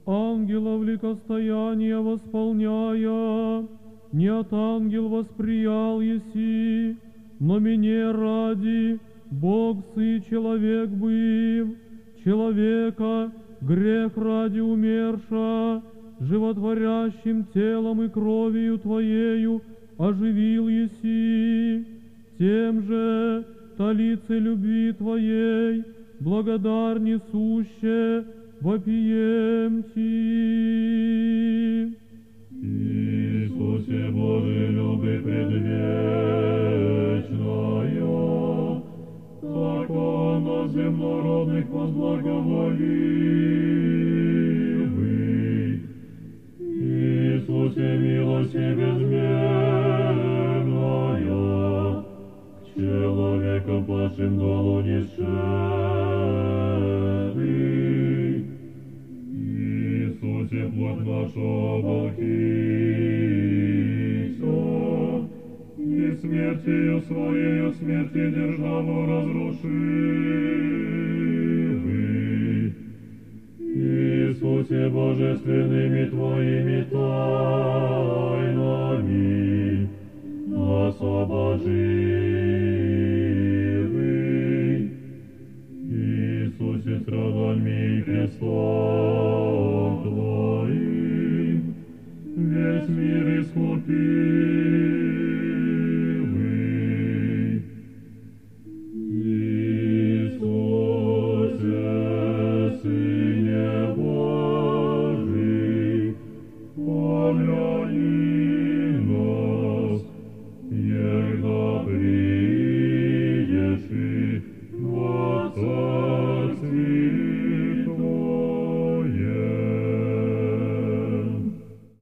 ангелов ликостояние восполняя, не от ангел восприял еси, но мне ради, Бог сы человек быв, человека грех ради умерша, животворящим телом и кровью Твоею оживил еси, тем же талице любви Твоей, благодар несуще, вопием Ти. Иисусе Божий, люби предвечная, така на земнородных возблаговоливый. Иисусе, милости безмерная, к человекам падшим долу несшедший. Иисусе, плоть нашу оболхися, и смертью Своею смерти державу разрушивый. Иисусе, божественными Твоими тайнами освобоживый. Иисусе, страданьми и крестом Твоим весь мир искупивый. Иисусе, Сыне Божий, помилуй.